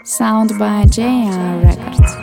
Sound by JR Records.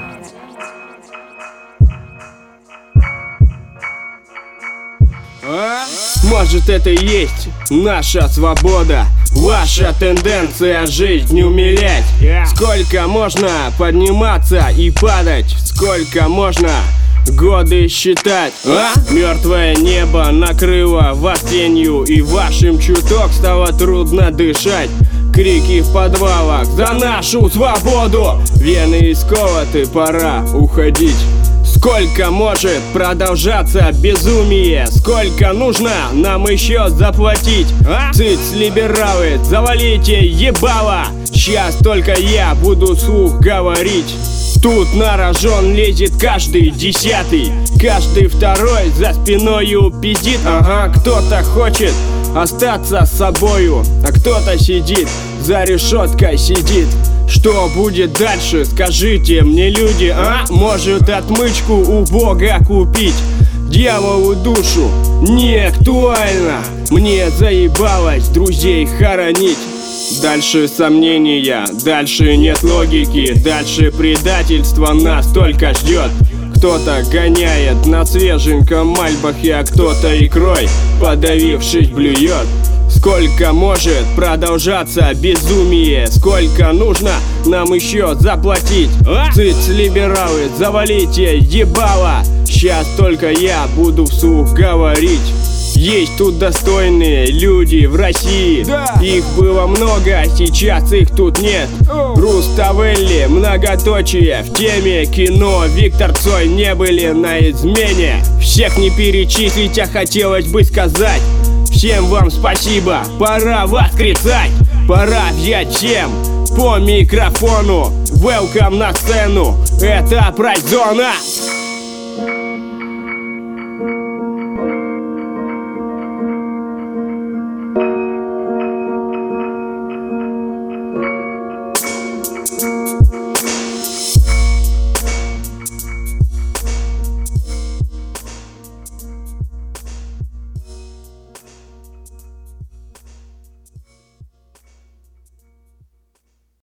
Может, это и есть наша свобода, ваша тенденция жизнь умилять. Сколько можно подниматься и падать, сколько можно годы считать. Мертвое небо накрыло вас тенью, и вашим чуток стало трудно дышать. Крики в подвалах за нашу свободу, вены исколоты, пора уходить. Сколько может продолжаться безумие? Сколько нужно нам еще заплатить? Цыц, либералы, завалите ебало. Сейчас только я буду вслух говорить. Тут на рожон лезет каждый десятый, каждый второй за спиною пиздит. Кто-то хочет остаться с собою, а кто-то сидит, за решеткой сидит. Что будет дальше, скажите мне, люди, Может отмычку у Бога купить? Дьяволу душу не актуально, мне заебалось друзей хоронить. Дальше сомнения, дальше нет логики, дальше предательство нас только ждет. Кто-то гоняет на свеженьком мальбахе, а кто-то икрой, подавившись, блюет. Сколько может продолжаться безумие? Сколько нужно нам еще заплатить? Цыц, либералы, завалите ебало. Сейчас только я буду вслух говорить. Есть тут достойные люди в России, их было много, сейчас их тут нет. Руставелли, многоточие, в теме кино. Виктор Цой не были на измене. Всех не перечислить, а хотелось бы сказать: всем вам спасибо, пора воскресать. Пора взять всем по микрофону. Welcome на сцену, это Прайд-зона.